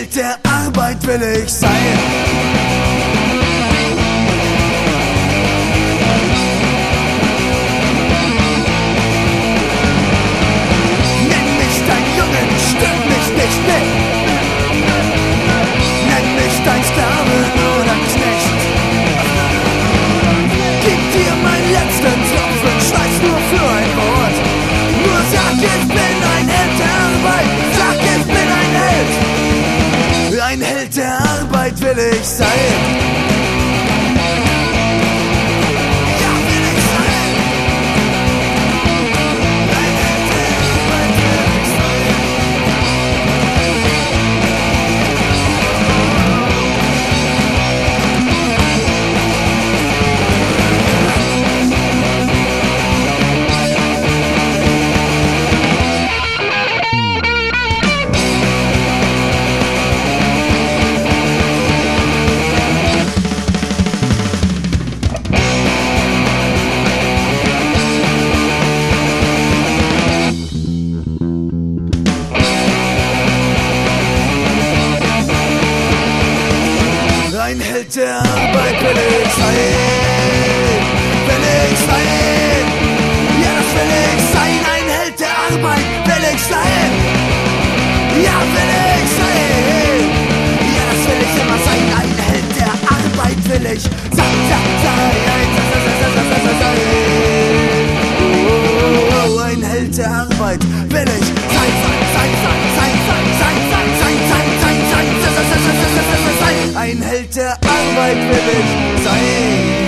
Held der Arbeit will ich sein. Nenn mich dein Jungen, stört mich nicht mehr. Nenn mich dein Sklave oder Knecht. Gib dir meinen letzten Tropfen Schweiß nur für ein Wort. Nur sag, ich bin ein Held der Arbeit. Sag, ich bin ein Held. Ein Held der Arbeit will ich sein. Ein Held der Arbeit will ich sein, will ich sein. Ja, das will ich sein. Ein Held der Arbeit will ich sein. Ja, will ich sein. Ja, das will ich immer sein. Ein Held der Arbeit will ich sein. Ein Held der Arbeit will ich sein. Ein Held der Arbeit will ich sein.